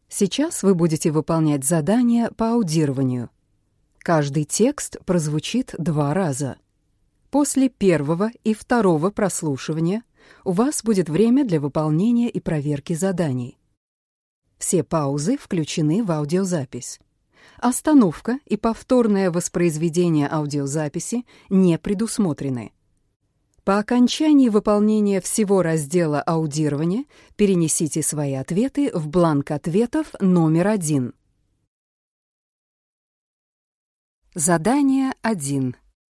Сейчас вы будете выполнять задание по аудированию. Каждый текст прозвучит 2 раза. После первого и второго прослушивания у вас будет время для выполнения и проверки заданий. Все паузы включены в аудиозапись. Остановка и повторное воспроизведение аудиозаписи не предусмотрены. По окончании выполнения всего раздела аудирования перенесите свои ответы в бланк ответов номер 1. Задание 1.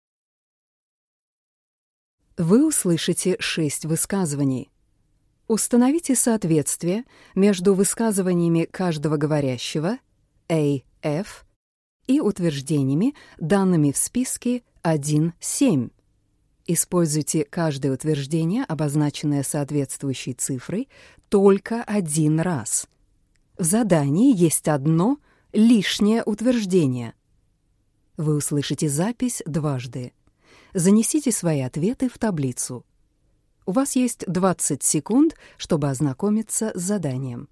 Вы услышите 6 высказываний. Установите соответствие между высказываниями каждого говорящего A, F и утверждениями, данными в списке 1-7. Используйте каждое утверждение, обозначенное соответствующей цифрой, только 1 раз. В задании есть одно лишнее утверждение. Вы услышите запись дважды. Занесите свои ответы в таблицу. У вас есть 20 секунд, чтобы ознакомиться с заданием.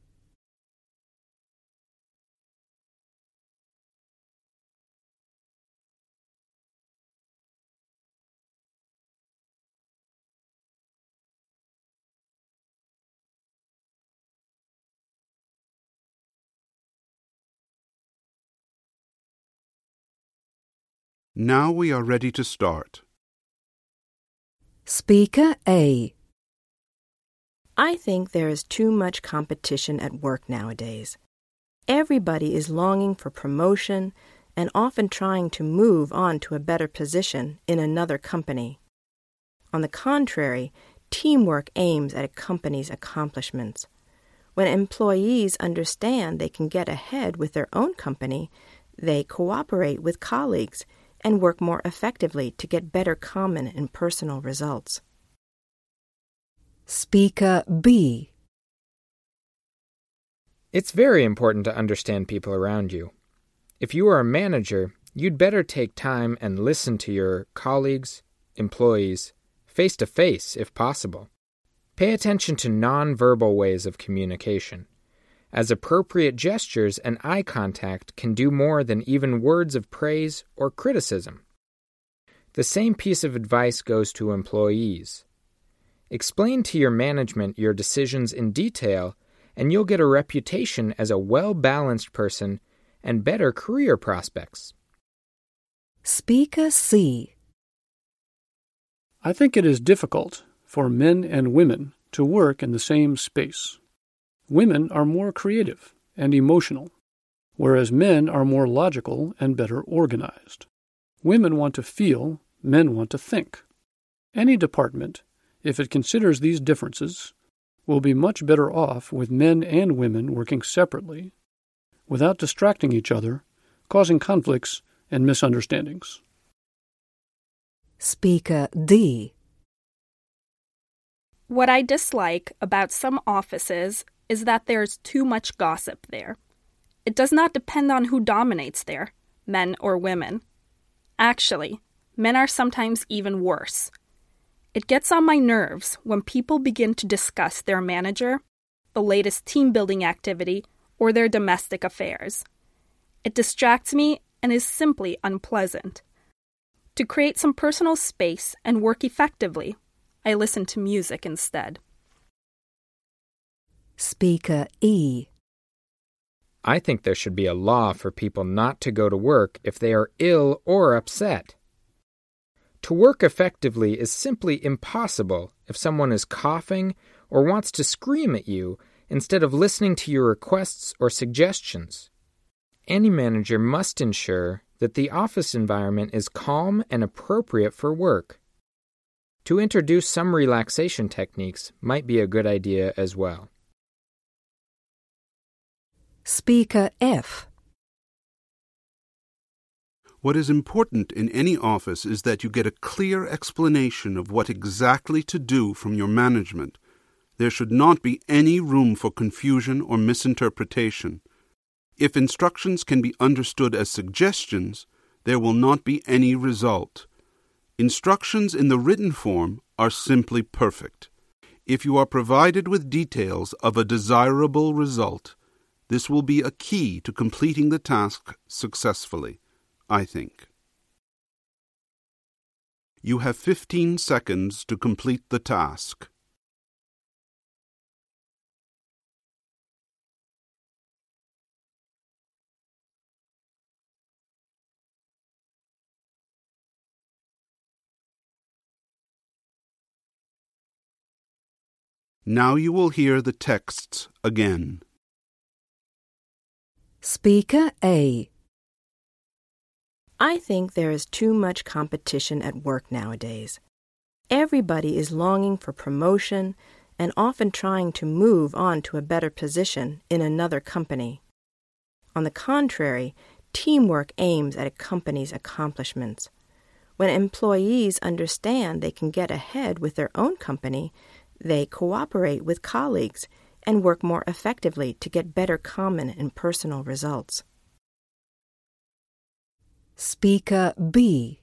Now we are ready to start. Speaker A. I think there is too much competition at work nowadays. Everybody is longing for promotion and often trying to move on to a better position in another company. On the contrary, teamwork aims at a company's accomplishments. When employees understand they can get ahead with their own company, they cooperate with colleagues and work more effectively to get better common and personal results. Speaker B. It's very important to understand people around you. If you are a manager, you'd better take time and listen to your colleagues, employees, face to face if possible. Pay attention to non-verbal ways of communication, as appropriate gestures and eye contact can do more than even words of praise or criticism. The same piece of advice goes to employees. Explain to your management your decisions in detail, and you'll get a reputation as a well-balanced person and better career prospects. Speaker C. I think it is difficult for men and women to work in the same space. Women are more creative and emotional, whereas men are more logical and better organized. Women want to feel, men want to think. Any department, if it considers these differences, will be much better off with men and women working separately, without distracting each other, causing conflicts and misunderstandings. Speaker D. What I dislike about some offices is that there's too much gossip there. It does not depend on who dominates there, men or women. Actually, men are sometimes even worse. It gets on my nerves when people begin to discuss their manager, the latest team-building activity, or their domestic affairs. It distracts me and is simply unpleasant. To create some personal space and work effectively, I listen to music instead. Speaker E. I think there should be a law for people not to go to work if they are ill or upset. To work effectively is simply impossible if someone is coughing or wants to scream at you instead of listening to your requests or suggestions. Any manager must ensure that the office environment is calm and appropriate for work. To introduce some relaxation techniques might be a good idea as well. Speaker F. What is important in any office is that you get a clear explanation of what exactly to do from your management. There should not be any room for confusion or misinterpretation. If instructions can be understood as suggestions, there will not be any result. Instructions in the written form are simply perfect. If you are provided with details of a desirable result, This will be a key to completing the task successfully, I think. You have 15 seconds to complete the task. Now you will hear the texts again. Speaker A. I think there is too much competition at work nowadays. Everybody is longing for promotion and often trying to move on to a better position in another company. On the contrary, teamwork aims at a company's accomplishments. When employees understand they can get ahead with their own company, they cooperate with colleagues and work more effectively to get better common and personal results. Speaker B.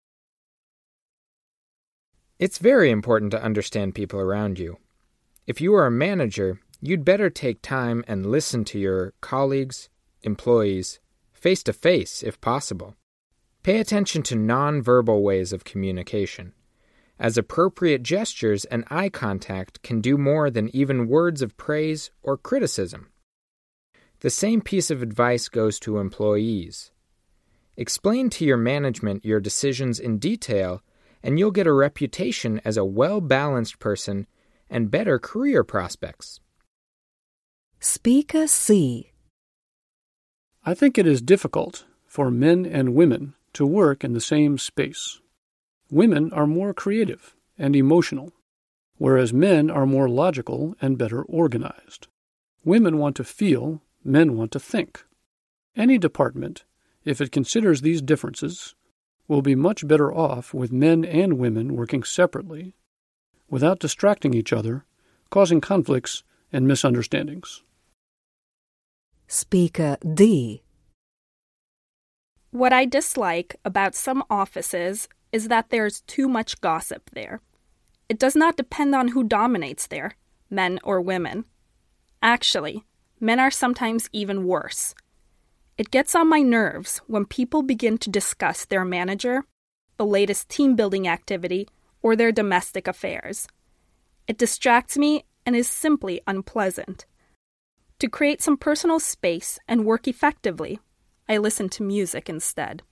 It's very important to understand people around you. If you are a manager, you'd better take time and listen to your colleagues, employees, face to face if possible. Pay attention to nonverbal ways of communication, as appropriate gestures and eye contact can do more than even words of praise or criticism. The same piece of advice goes to employees. Explain to your management your decisions in detail, and you'll get a reputation as a well-balanced person and better career prospects. Speaker C. I think it is difficult for men and women to work in the same space. Women are more creative and emotional, whereas men are more logical and better organized. Women want to feel, men want to think. Any department, if it considers these differences, will be much better off with men and women working separately, without distracting each other, causing conflicts and misunderstandings. Speaker D. What I dislike about some offices is that there's too much gossip there. It does not depend on who dominates there, men or women. Actually, men are sometimes even worse. It gets on my nerves when people begin to discuss their manager, the latest team-building activity, or their domestic affairs. It distracts me and is simply unpleasant. To create some personal space and work effectively, I listen to music instead.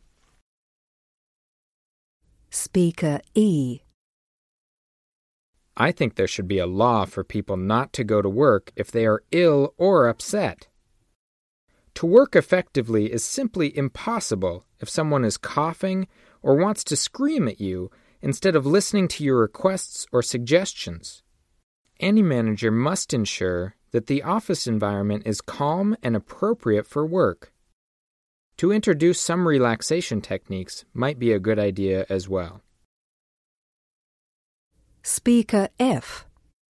Speaker E. I think there should be a law for people not to go to work if they are ill or upset. To work effectively is simply impossible if someone is coughing or wants to scream at you instead of listening to your requests or suggestions. Any manager must ensure that the office environment is calm and appropriate for work. To introduce some relaxation techniques might be a good idea as well. Speaker F.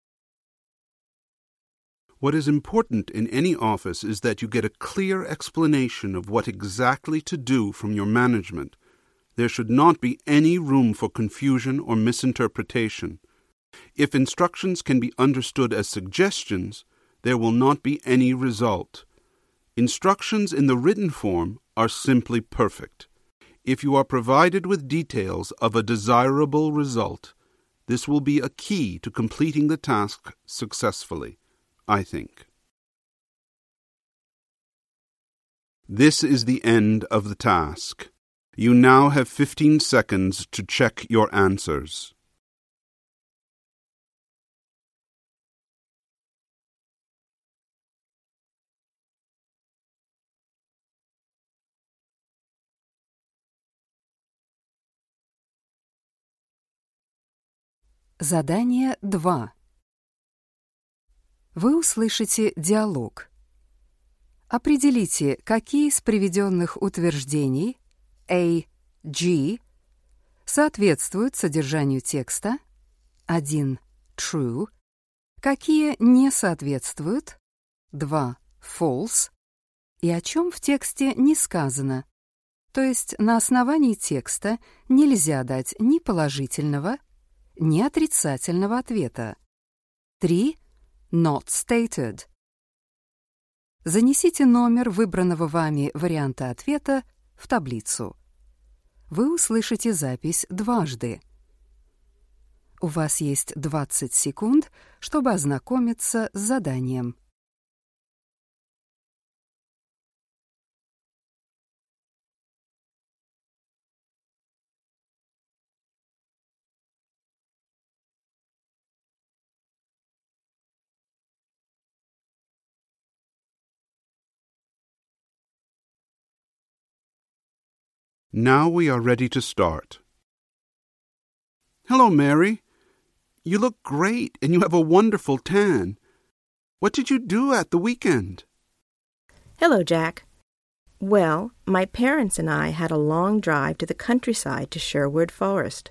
What is important in any office is that you get a clear explanation of what exactly to do from your management. There should not be any room for confusion or misinterpretation. If instructions can be understood as suggestions, there will not be any result. Instructions in the written form are simply perfect. If you are provided with details of a desirable result, this will be a key to completing the task successfully, I think. This is the end of the task. You now have 15 seconds to check your answers. Задание 2. Вы услышите диалог. Определите, какие из приведенных утверждений A, G соответствуют содержанию текста. 1. True. Какие не соответствуют. 2. False. И о чем в тексте не сказано. То есть на основании текста нельзя дать ни положительного, ни отрицательного ответа. 3. Not stated. Занесите номер выбранного вами варианта ответа в таблицу. Вы услышите запись дважды. У вас есть 20 секунд, чтобы ознакомиться с заданием. Now we are ready to start. Hello, Mary. You look great and you have a wonderful tan. What did you do at the weekend? Hello, Jack. Well, my parents and I had a long drive to the countryside to Sherwood Forest.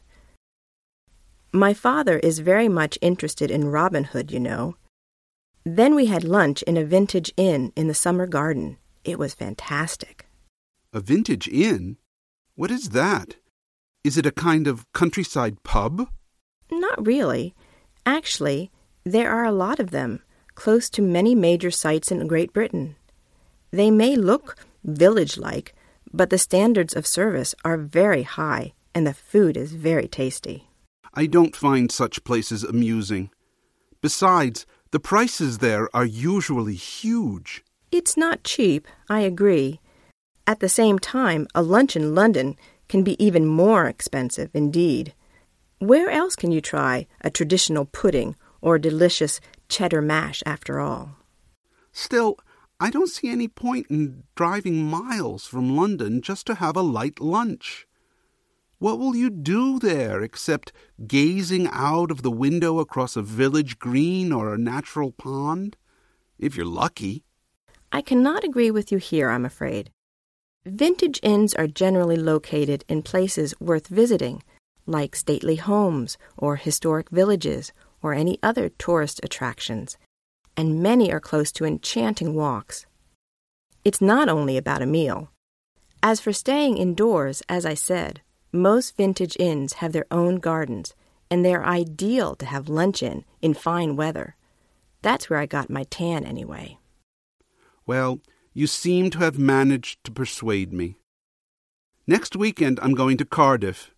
My father is very much interested in Robin Hood, you know. Then we had lunch in a vintage inn in the summer garden. It was fantastic. A vintage inn? What is that? Is it a kind of countryside pub? Not really. Actually, there are a lot of them, close to many major sites in Great Britain. They may look village-like, but the standards of service are very high and the food is very tasty. I don't find such places amusing. Besides, the prices there are usually huge. It's not cheap, I agree. At the same time, a lunch in London can be even more expensive indeed. Where else can you try a traditional pudding or a delicious cheddar mash after all? Still, I don't see any point in driving miles from London just to have a light lunch. What will you do there except gazing out of the window across a village green or a natural pond? If you're lucky. I cannot agree with you here, I'm afraid. Vintage inns are generally located in places worth visiting, like stately homes or historic villages or any other tourist attractions, and many are close to enchanting walks. It's not only about a meal. As for staying indoors, as I said, most vintage inns have their own gardens, and they're ideal to have lunch in fine weather. That's where I got my tan anyway. Well, you seem to have managed to persuade me. Next weekend I'm going to Cardiff.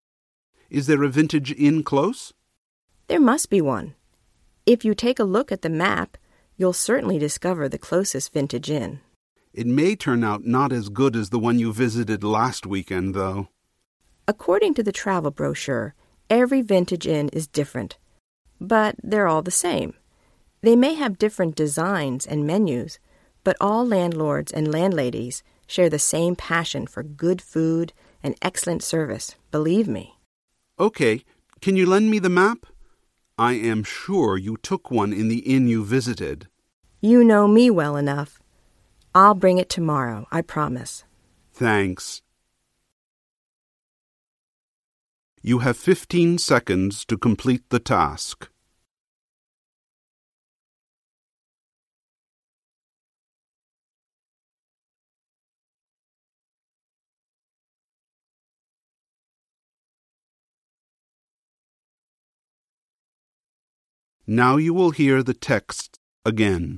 Is there a vintage inn close? There must be one. If you take a look at the map, you'll certainly discover the closest vintage inn. It may turn out not as good as the one you visited last weekend, though. According to the travel brochure, every vintage inn is different, but they're all the same. They may have different designs and menus, but all landlords and landladies share the same passion for good food and excellent service, believe me. Okay, can you lend me the map? I am sure you took one in the inn you visited. You know me well enough. I'll bring it tomorrow, I promise. Thanks. You have 15 seconds to complete the task. Now you will hear the text again.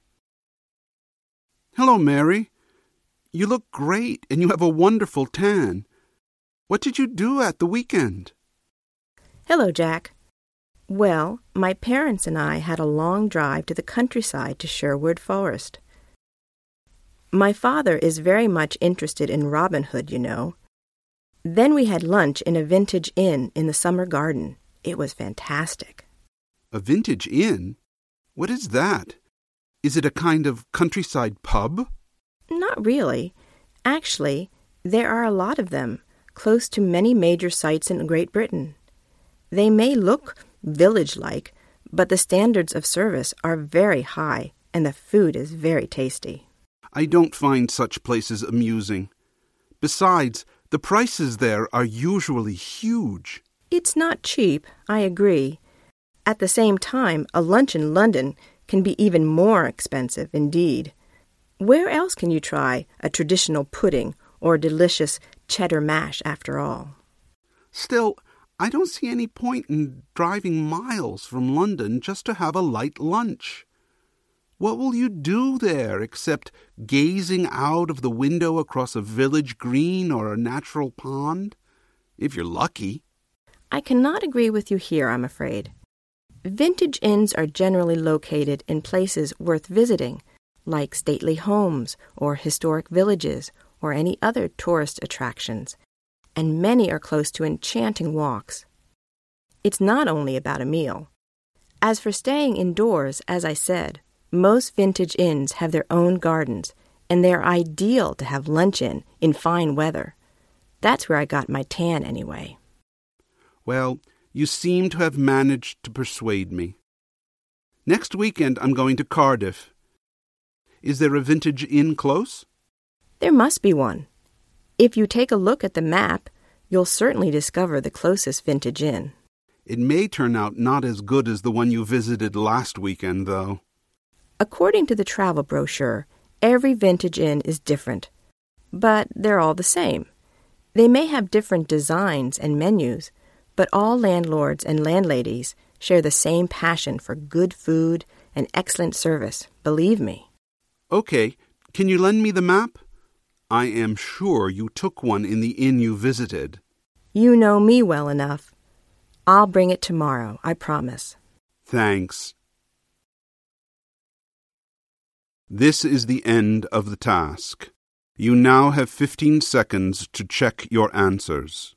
Hello, Mary. You look great and you have a wonderful tan. What did you do at the weekend? Hello, Jack. Well, my parents and I had a long drive to the countryside to Sherwood Forest. My father is very much interested in Robin Hood, you know. Then we had lunch in a vintage inn in the summer garden. It was fantastic. A vintage inn? What is that? Is it a kind of countryside pub? Not really. Actually, there are a lot of them, close to many major sites in Great Britain. They may look village-like, but the standards of service are very high and the food is very tasty. I don't find such places amusing. Besides, the prices there are usually huge. It's not cheap, I agree. At the same time, a lunch in London can be even more expensive indeed. Where else can you try a traditional pudding or a delicious cheddar mash after all? Still, I don't see any point in driving miles from London just to have a light lunch. What will you do there except gazing out of the window across a village green or a natural pond? If you're lucky. I cannot agree with you here, I'm afraid. Vintage inns are generally located in places worth visiting, like stately homes or historic villages or any other tourist attractions, and many are close to enchanting walks. It's not only about a meal. As for staying indoors, as I said, most vintage inns have their own gardens, and they're ideal to have lunch in fine weather. That's where I got my tan anyway. Well, you seem to have managed to persuade me. Next weekend I'm going to Cardiff. Is there a vintage inn close? There must be one. If you take a look at the map, you'll certainly discover the closest vintage inn. It may turn out not as good as the one you visited last weekend, though. According to the travel brochure, every vintage inn is different, but they're all the same. They may have different designs and menus, but all landlords and landladies share the same passion for good food and excellent service, believe me. Okay, can you lend me the map? I am sure you took one in the inn you visited. You know me well enough. I'll bring it tomorrow, I promise. Thanks. This is the end of the task. You now have 15 seconds to check your answers.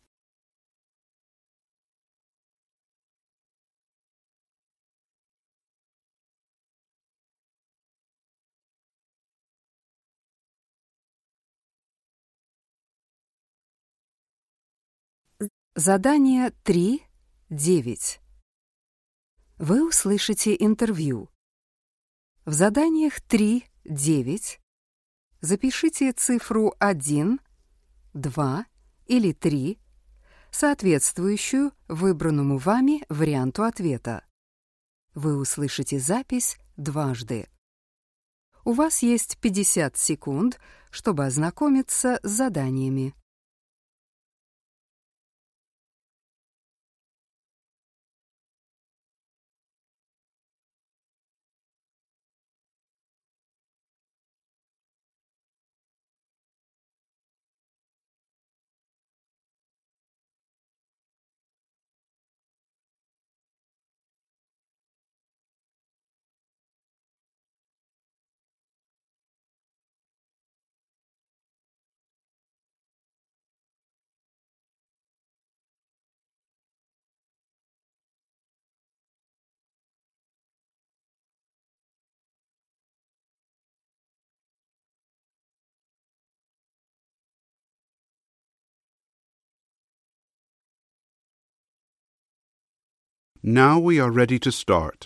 Задание 3.9. Вы услышите интервью. В заданиях 3.9 запишите цифру 1, 2 или 3, соответствующую выбранному вами варианту ответа. Вы услышите запись дважды. У вас есть 50 секунд, чтобы ознакомиться с заданиями. Now we are ready to start.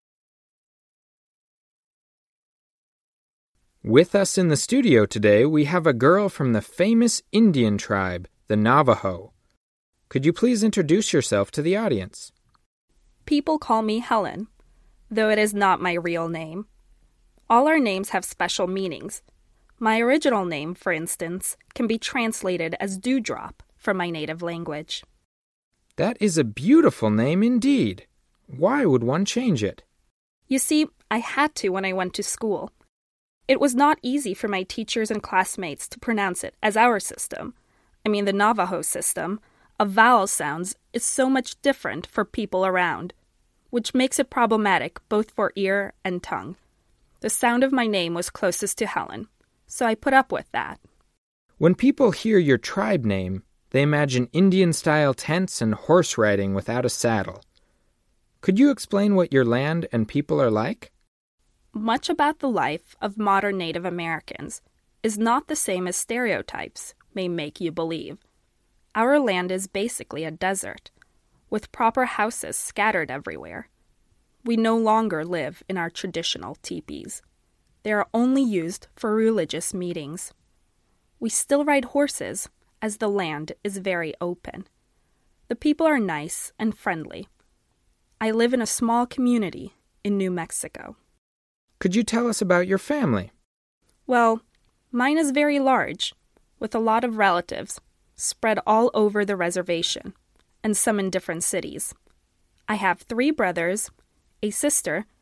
With us in the studio today, we have a girl from the famous Indian tribe, the Navajo. Could you please introduce yourself to the audience? People call me Helen, though it is not my real name. All our names have special meanings. My original name, for instance, can be translated as Dewdrop from my native language. That is a beautiful name indeed. Why would one change it? You see, I had to when I went to school. It was not easy for my teachers and classmates to pronounce it as our system. I mean, the Navajo system of vowel sounds is so much different for people around, which makes it problematic both for ear and tongue. The sound of my name was closest to Helen, so I put up with that. When people hear your tribe name, they imagine Indian-style tents and horse riding without a saddle. Could you explain what your land and people are like? Much about the life of modern Native Americans is not the same as stereotypes may make you believe. Our land is basically a desert, with proper houses scattered everywhere. We no longer live in our traditional teepees. They are only used for religious meetings. We still ride horses, as the land is very open. The people are nice and friendly. I live in a small community in New Mexico. Could you tell us about your family? Well, mine is very large, with a lot of relatives spread all over the reservation, and some in different cities. I have 3 brothers, a sister,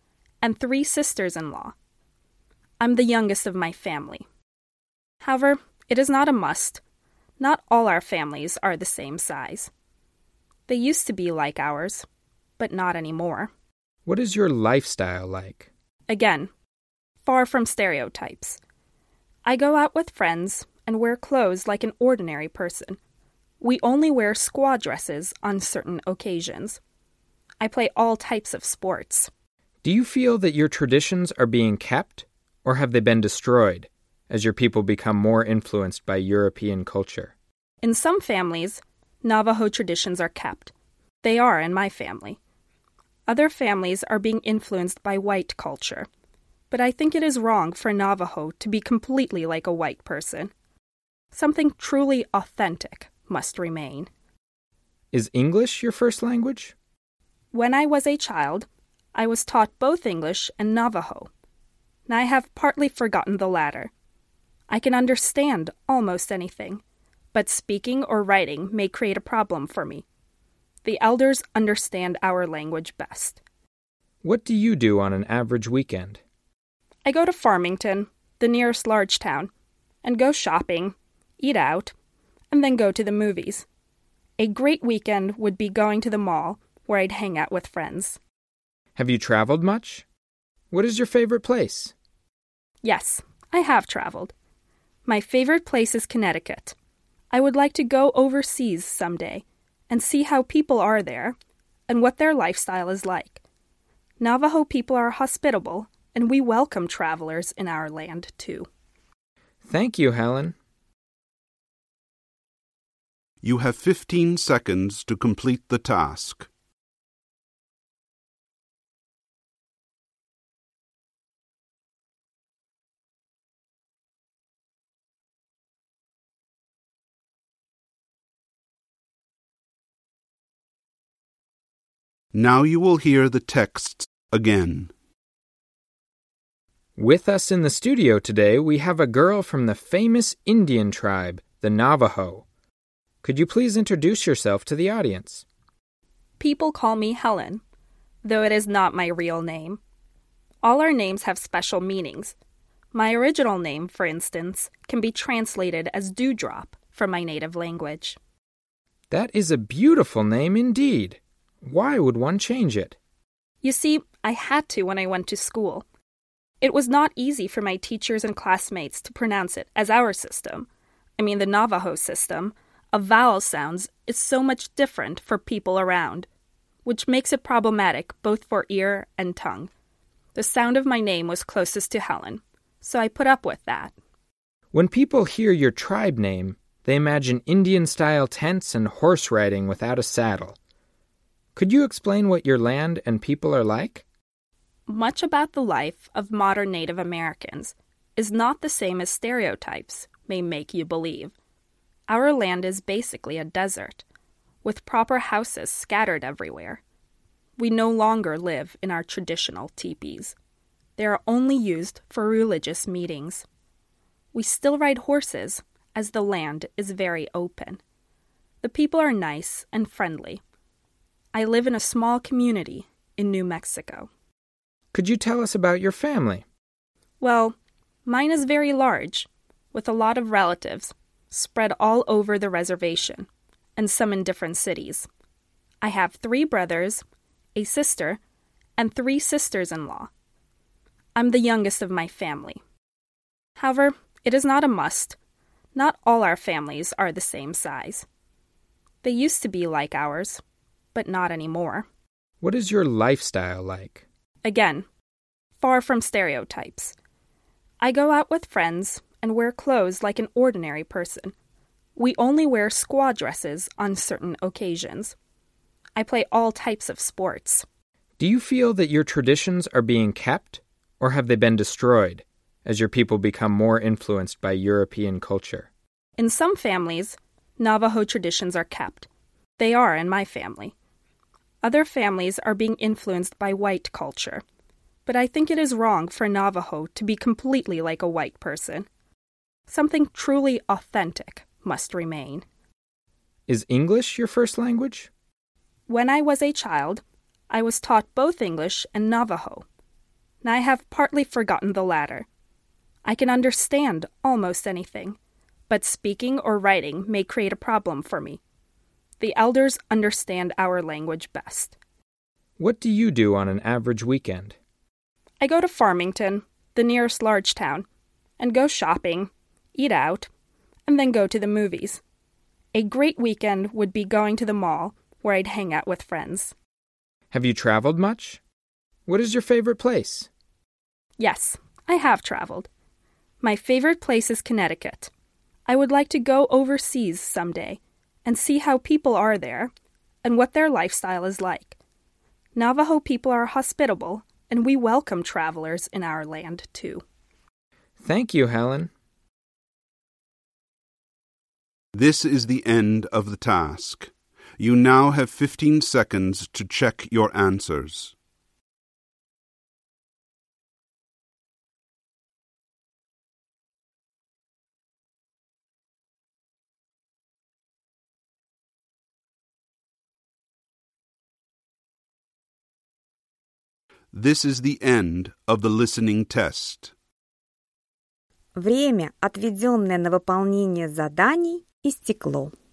and 3 sisters-in-law. I'm the youngest of my family. However, it is not a must. Not all our families are the same size. They used to be like ours, but not anymore. What is your lifestyle like? Again, far from stereotypes. I go out with friends and wear clothes like an ordinary person. We only wear squad dresses on certain occasions. I play all types of sports. Do you feel that your traditions are being kept, or have they been destroyed, as your people become more influenced by European culture? In some families, Navajo traditions are kept. They are in my family. Other families are being influenced by white culture. But I think it is wrong for Navajo to be completely like a white person. Something truly authentic must remain. Is English your first language? When I was a child, I was taught both English and Navajo. And I have partly forgotten the latter. I can understand almost anything, but speaking or writing may create a problem for me. The elders understand our language best. What do you do on an average weekend? I go to Farmington, the nearest large town, and go shopping, eat out, and then go to the movies. A great weekend would be going to the mall, where I'd hang out with friends. Have you traveled much? What is your favorite place? Yes, I have traveled. My favorite place is Connecticut. I would like to go overseas someday and see how people are there and what their lifestyle is like. Navajo people are hospitable, and we welcome travelers in our land, too. Thank you, Helen. You have 15 seconds to complete the task. Now you will hear the texts again. With us in the studio today, we have a girl from the famous Indian tribe, the Navajo. Could you please introduce yourself to the audience? People call me Helen, though it is not my real name. All our names have special meanings. My original name, for instance, can be translated as Dewdrop from my native language. That is a beautiful name indeed. Why would one change it? You see, I had to when I went to school. It was not easy for my teachers and classmates to pronounce it as our system. The Navajo system of vowel sounds is so much different for people around, which makes it problematic both for ear and tongue. The sound of my name was closest to Helen, so I put up with that. When people hear your tribe name, they imagine Indian-style tents and horse riding without a saddle. Could you explain what your land and people are like? Much about the life of modern Native Americans is not the same as stereotypes may make you believe. Our land is basically a desert, with proper houses scattered everywhere. We no longer live in our traditional teepees. They are only used for religious meetings. We still ride horses, as the land is very open. The people are nice and friendly. I live in a small community in New Mexico. Could you tell us about your family? Well, mine is very large, with a lot of relatives spread all over the reservation, and some in different cities. I have 3 brothers, a sister, and 3 sisters-in-law. I'm the youngest of my family. However, it is not a must. Not all our families are the same size. They used to be like ours, but not anymore. What is your lifestyle like? Again, far from stereotypes. I go out with friends and wear clothes like an ordinary person. We only wear squad dresses on certain occasions. I play all types of sports. Do you feel that your traditions are being kept, or have they been destroyed, as your people become more influenced by European culture? In some families, Navajo traditions are kept. They are in my family. Other families are being influenced by white culture. But I think it is wrong for Navajo to be completely like a white person. Something truly authentic must remain. Is English your first language? When I was a child, I was taught both English and Navajo. and I have partly forgotten the latter. I can understand almost anything, but speaking or writing may create a problem for me. The elders understand our language best. What do you do on an average weekend? I go to Farmington, the nearest large town, and go shopping, eat out, and then go to the movies. A great weekend would be going to the mall, where I'd hang out with friends. Have you traveled much? What is your favorite place? Yes, I have traveled. My favorite place is Connecticut. I would like to go overseas someday and see how people are there and what their lifestyle is like. Navajo people are hospitable, and we welcome travelers in our land, too. Thank you, Helen. This is the end of the task. You now have 15 seconds to check your answers. This is the end of the listening test. Время, отведенное на выполнение заданий, истекло.